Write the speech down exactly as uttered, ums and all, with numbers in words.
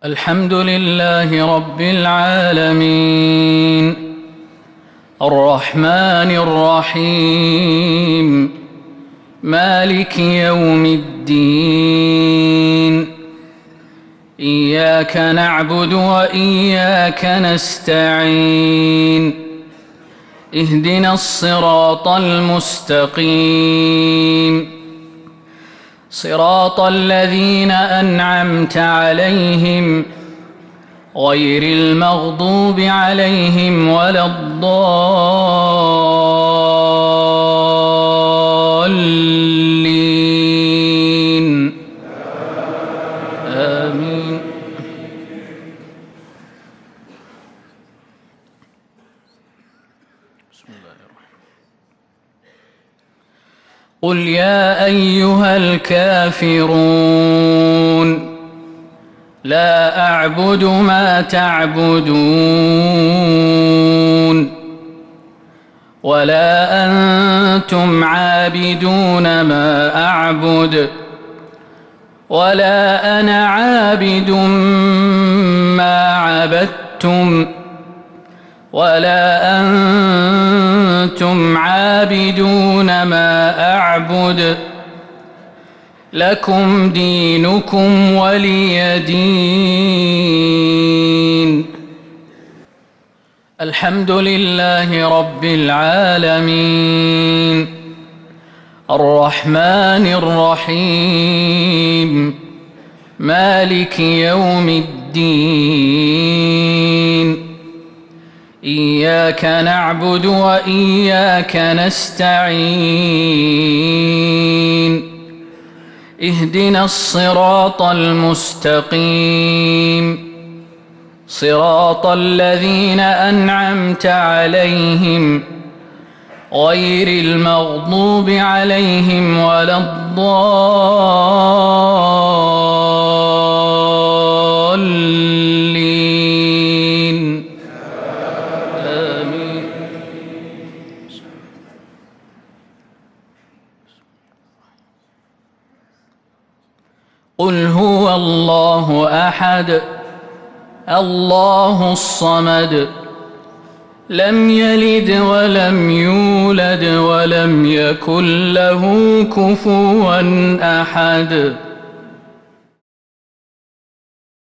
الحمد لله رب العالمين الرحمن الرحيم مالك يوم الدين إياك نعبد وإياك نستعين اهدنا الصراط المستقيم صراط الذين أنعمت عليهم غير المغضوب عليهم ولا الضالين آمين. بسم الله الرحمن الرحيم. قل يا أيها الكافرون لا أعبد ما تعبدون ولا أنتم عابدون ما أعبد ولا أنا عابد ما عبدتم ولا أنتم عابدون ما أعبد لكم دينكم ولي دين. الحمد لله رب العالمين الرحمن الرحيم مالك يوم الدين إياك نعبد وإياك نستعين اهدنا الصراط المستقيم صراط الذين أنعمت عليهم غير المغضوب عليهم ولا الضالين آمين. قل هو الله أحد الله الصمد لم يلد ولم يولد ولم يكن له كفوا أحد.